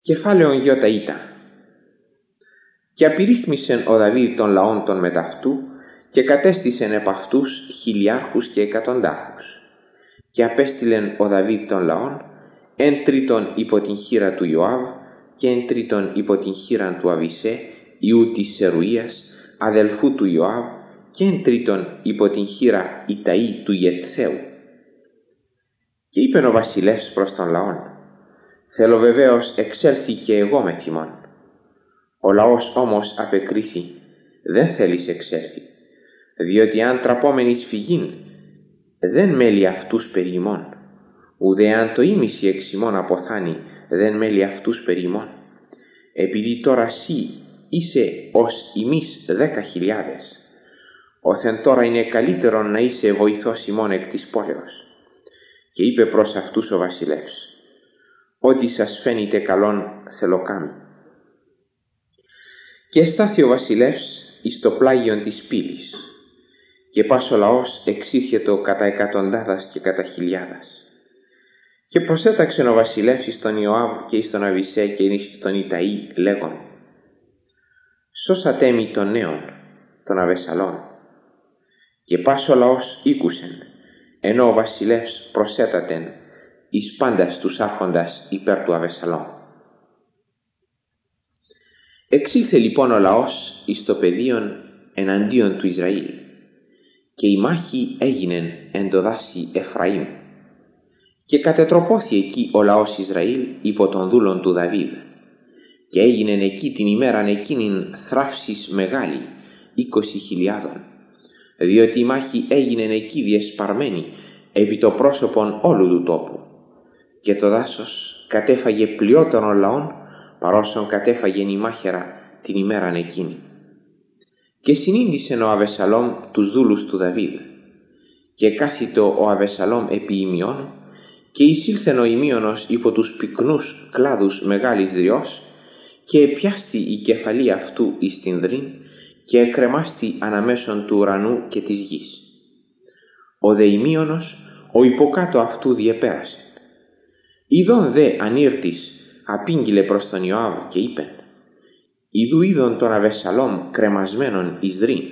Κεφάλαιον Ιώτα. Και απειρίθμησεν ο Δαβίδ των λαών των μεταυτού και κατέστησεν επ' αυτούς χιλιάρχους και εκατοντάρχους. Και απέστειλεν ο Δαβίδ των λαών εν τρίτον υπό την χείρα του Ιωάβ και εν τρίτον υπό την χείρα του Αβισέ ιού της Σερουίας αδελφού του Ιωάβ και εν τρίτον υπό την χείρα Ιταΐ του Γετθαίου. Και είπεν ο βασιλεύς προς τον λαόν: θέλω βεβαίως εξέλθει και εγώ με θυμόν. Ο λαός όμως απεκρίθη: δεν θέλεις εξέλθει, διότι αν τραπόμενης φυγήν δεν μέλει αυτούς περί ημών, ουδέ αν το ήμισι εξ ημών αποθάνει δεν μέλει αυτούς περί ημών, επειδή τώρα σύ είσαι ως ημείς 10.000, όθεν τώρα είναι καλύτερον να είσαι βοηθός ημών εκ της πόλεως. Και είπε προς αυτούς ο βασιλεύς: ό,τι σας φαίνεται καλόν θέλω κάμει. Και εστάθη ο βασιλεύς εις το πλάγιον της πύλης, και πας ο λαός εξήρχετο κατά εκατοντάδας και κατά χιλιάδας. Και προσέταξεν ο βασιλεύς εις τον Ιωάβ και εις τον Αβισέ και εις τον Ιταΐ λέγον: σώσατε μη τον νέον, τον Αβεσσαλόμ. Και πας ο λαός ήκουσεν, ενώ ο βασιλεύς προσέτατεν εις πάντας τους άρχοντας υπέρ του Αβεσσαλόμ. Εξήλθε λοιπόν ο λαός εις το πεδίον εναντίον του Ισραήλ, και η μάχη έγινεν εν το δάση Εφραήμ. Και κατετροπώθη εκεί ο λαός Ισραήλ υπό των δούλων του Δαβίδ, και έγινεν εκεί την ημέραν εκείνην θράψης μεγάλη 20.000, διότι η μάχη έγινεν εκεί διεσπαρμένη επί το πρόσωπον όλου του τόπου, και το δάσος κατέφαγε πλειότερον λαών παρόσον κατέφαγεν η μάχαιρα την ημέραν εκείνη. Και συνήντησεν ο Αβεσσαλόμ τους δούλους του Δαβίδ, και κάθιτο ο Αβεσσαλόμ επί ημιών, και εισήλθεν ο ημίωνος υπό τους πυκνούς κλάδους μεγάλης δριός, και επιάστη η κεφαλή αυτού εις την δρήν, και εκρεμάστη αναμέσων του ουρανού και της γης. Ο δε ημίωνος ο υποκάτω αυτού διεπέρασε. Ιδών δε ανήρτης απήγγειλε προς τον Ιωάβ και είπεν: ιδού είδον τον Αβεσσαλόμ κρεμασμένον εις δρήν.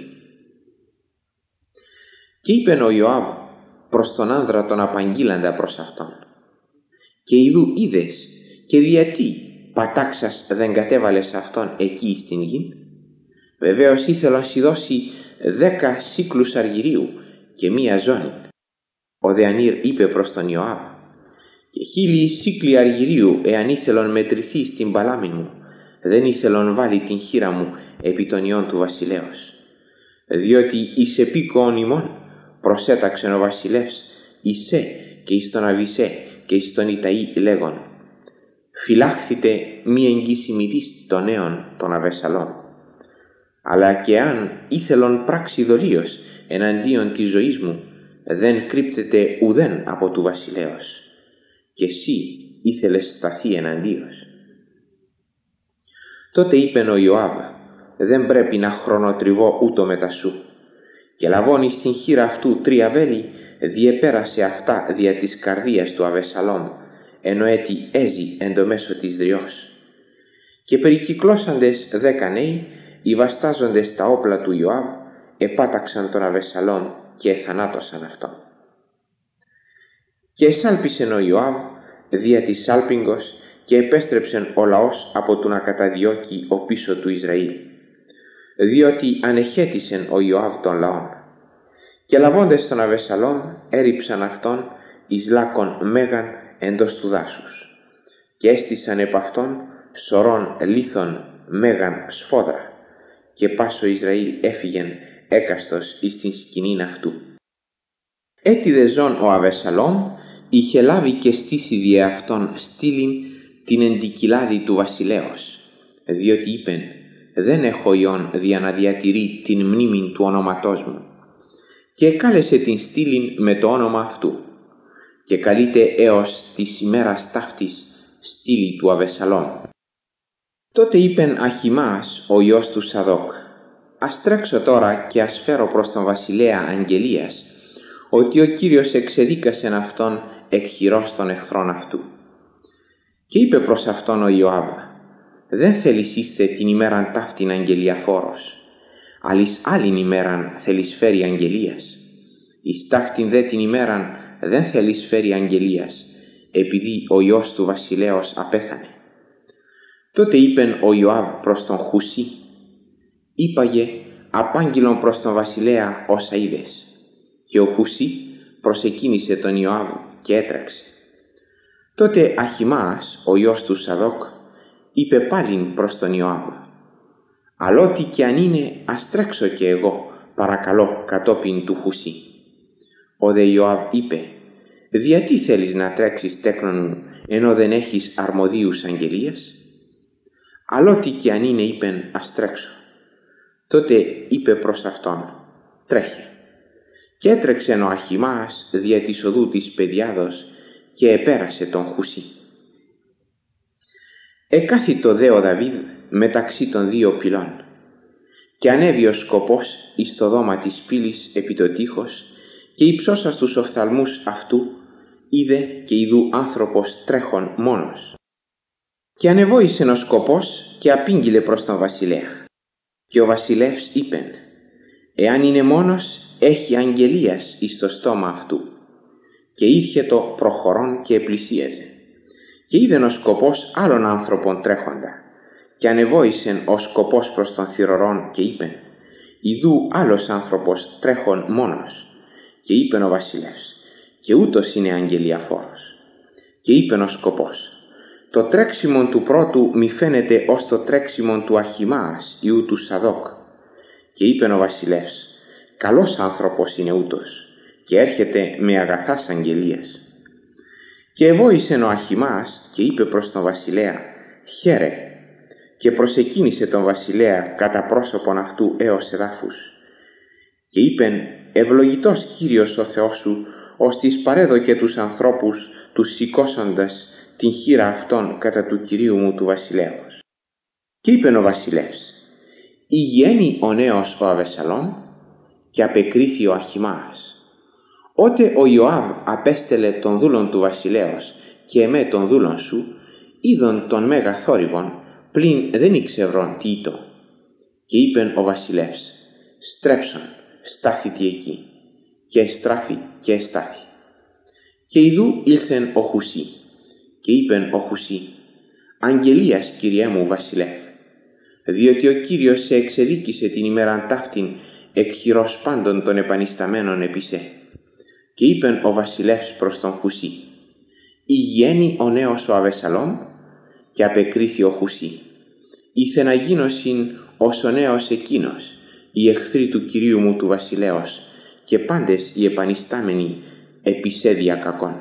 Και είπεν ο Ιωάβ προς τον άνδρα τον απαγγείλαντα προς αυτόν: και ιδού είδες, και διατί πατάξας δεν κατέβαλες αυτόν εκεί στην γη? Βεβαίως ήθελον σοι δώσει 10 σύκλους αργυρίου και 1 ζώνη. Ο δε ανήρ είπε προς τον Ιωάβ: και 1000 σύκλοι αργυρίου εάν ήθελον μετρηθεί στην παλάμην μου, δεν ήθελον βάλει την χείρα μου επί των ιών του βασιλέως. Διότι εις επίκοον ημών προσέταξεν ο βασιλεύς Ισέ και εις τον Αβισέ και εις τον Ιταΐ λέγον: φυλάχθητε μη εγγύσιμητής των νέων των Αβεσσαλόμ. Αλλά και αν ήθελον πράξη δολίως εναντίον της ζωής μου, δεν κρύπτεται ουδέν από του βασιλέως, και εσύ ήθελες σταθεί εναντίος. Τότε είπεν ο Ιωάβ: δεν πρέπει να χρονοτριβώ ούτω μετά σου. Και λαβώνει στην χείρα αυτού 3 βέλη, διεπέρασε αυτά δια της καρδίας του Αβεσσαλόμ, ενώ έτι έζει εν το μέσο της δριός. Και περικυκλώσαντες 10 νέοι, οι βαστάζοντες τα όπλα του Ιωάβ, επάταξαν τον Αβεσσαλόμ και εθανάτωσαν αυτόν. Και εσάλπισεν ο Ιωάβ δια της σάλπιγγος, και επέστρεψεν ο λαός από του να καταδιώκει ο πίσω του Ισραήλ, διότι ανεχέτησεν ο Ιωάβ των λαών. Και λαβώντες τον Αβεσσαλόμ έριψαν αυτόν εις λάκκον μέγαν εντός του δάσους, και έστησαν επ' αυτόν σωρών λίθων μέγαν σφόδρα, και πάσο Ισραήλ έφυγεν έκαστος εις την σκηνήν αυτού. Έτι δε ζών ο Αβεσσαλόμ είχε λάβει και στήσει δια αυτόν στήλην την εντικυλάδη του βασιλέως, διότι είπεν: δεν έχω ιόν δια να διατηρεί την μνήμην του ονόματός μου. Και εκάλεσε την στήλην με το όνομα αυτού, και καλείται έως της ημέρας ταύτης στήλη του Αβεσσαλόμ. Τότε είπεν Αχιμάς ο ιός του Σαδόκ: ας τρέξω τώρα και ας φέρω προς τον βασιλέα αγγελίας, ότι ο Κύριος εξεδίκασεν αυτόν εκ χειρός των εχθρών αυτού. Και είπε προς αυτόν ο Ιωάβ: «Δεν θέλεις είστε την ημέραν ταύτην αγγελιαφόρος, αλλης άλλην ημέραν θέλεις φέρει αγγελίας. Εις ταύτην δε την ημέραν δεν θέλεις φέρει αγγελίας, επειδή ο Υιός του βασιλέως απέθανε». Τότε είπεν ο Ιωάβ προς τον Χουσί: «Είπαγε απάγγειλον προς τον βασιλέα όσα είδες». Και ο Χουσί προσεκίνησε τον Ιωάβ και έτρεξε. Τότε Αχιμάας, ο Υιός του Σαδόκ, είπε πάλιν προς τον Ιωάβ: «Αλλότι και αν είναι, ας τρέξω και εγώ, παρακαλώ, κατόπιν του Χουσί». Ο δε Ιωάβ είπε: «Διατί θέλεις να τρέξεις, τέκνον μου, ενώ δεν έχεις αρμοδίους αγγελίας?» «Αλλότι και αν είναι», είπεν, «ας τρέξω». Τότε είπε προς αυτόν: «Τρέχε». Και έτρεξεν ο Αχιμάας δια της οδού της Πεδιάδος και επέρασε τον Χουσί. Εκάθητο δε ο Δαβίδ μεταξύ των δύο πυλών, και ανέβη ο σκοπός εις το δώμα της πύλης επί το τείχος, και υψώσας τους οφθαλμούς αυτού είδε και ειδού άνθρωπος τρέχον μόνος. Και ανεβόησεν ο σκοπός και απήγγειλε προς τον βασιλέα. Και ο βασιλεύς είπεν: «Εάν είναι μόνος, έχει αγγελίας εις το στόμα αυτού». Και ήρχε το προχωρών και επλησίαζε. Και είδεν ο σκοπός άλλων άνθρωπων τρέχοντα. Και ανεβόησεν ο σκοπός προς τον θυρωρών και είπεν: «Ιδού άλλος άνθρωπος τρέχον μόνος». Και είπεν ο βασιλεύς: «Και ούτως είναι αγγελιαφόρος». Και είπεν ο σκοπός: «Το τρέξιμον του πρώτου μη φαίνεται ως το τρέξιμον του Αχιμάας ιού του Σαδόκ». Και είπεν ο βασιλεύς: «Καλός άνθρωπος είναι ούτως, και έρχεται με αγαθάς αγγελίας». Και εβόησεν ο Αχιμάας και είπε προς τον βασιλέα: «Χαίρε». Και προσεκίνησε τον βασιλέα κατά πρόσωπον αυτού έως εδάφους. Και είπεν: «Ευλογητός Κύριος ο Θεός σου, ώστις παρέδωκε τους ανθρώπους τους σηκώσοντας την χείρα αυτών κατά του κυρίου μου του βασιλέως». Και είπεν ο βασιλεύς: «Υγιένει ο νέος ο Αβεσσαλόμ?» Και απεκρίθη ο Αχιμάας: «Ότε ο Ιωάβ απέστελε τον δούλον του βασιλέως και εμέ τον δούλον σου, είδον τον μέγα θόρυβον, πλην δεν ήξευρον τι ήτο». Και είπεν ο βασιλεύς: «Στρέψον, στάθητη εκεί». Και εστράφη και εστάθη. Και ιδού ήλθεν ο Χουσί. Και είπεν ο Χουσί: «Αγγελίας, Κυριέ μου βασιλεύ, διότι ο Κύριος σε εξεδίκησε την ημέραν ταύτην εκ χειρός πάντων των επανισταμένων επί σε». Και είπεν ο βασιλεύς προς τον Χουσί: «Υγιένει ο νέος ο Αβεσσαλόμ?» Και απεκρίθη ο Χουσί: «Ήθε να γίνωσιν ως ο νέος εκείνος, οι εχθροί του κυρίου μου του βασιλέως, και πάντες οι επανιστάμενοι επί σε δια κακών».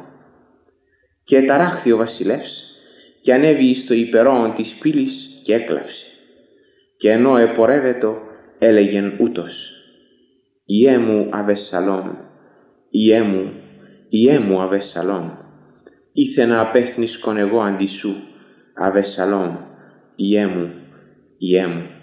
Και εταράχθη ο βασιλεύς και ανέβη εις το υπερόον της πύλης και έκλαυσε. Και ενώ επορεύετο έλεγεν ούτως: «Ιέ μου Αβεσσαλόμ, Ιέ μου, Ιέ μου Αβεσσαλόμ, ήθε να απέθνισκον εγώ αντί σου, Αβεσσαλόμ, Ιέ μου, Ιέ μου».